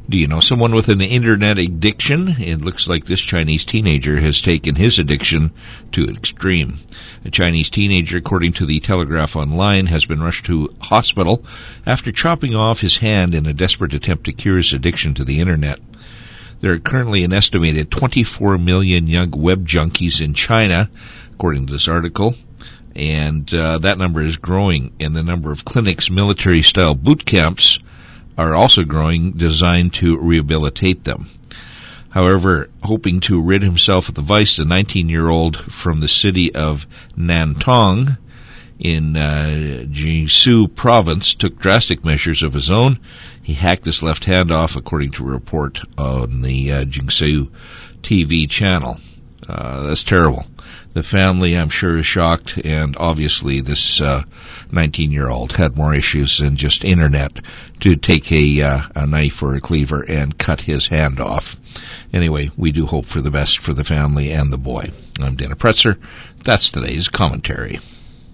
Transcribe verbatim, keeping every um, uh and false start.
Do you know someone with an internet addiction? It looks like this Chinese teenager has taken his addiction to an extreme. A Chinese teenager, according to the Telegraph Online, has been rushed to hospital after chopping off his hand in a desperate attempt to cure his addiction to the internet. There are currently an estimated twenty-four million young web junkies in China, according to this article, and uh, that number is growing, and the number of clinics, military-style boot camps, are also growing, designed to rehabilitate them. However, hoping to rid himself of the vice, the nineteen-year-old from the city of Nantong in uh, Jiangsu province took drastic measures of his own. He hacked his left hand off, according to a report on the uh, Jiangsu T V channel. Uh, that's terrible. The family, I'm sure, is shocked, and obviously this uh, nineteen-year-old had more issues than just internet to take a, uh, a knife or a cleaver and cut his hand off. Anyway, we do hope for the best for the family and the boy. I'm Dana Pretzer. That's today's commentary.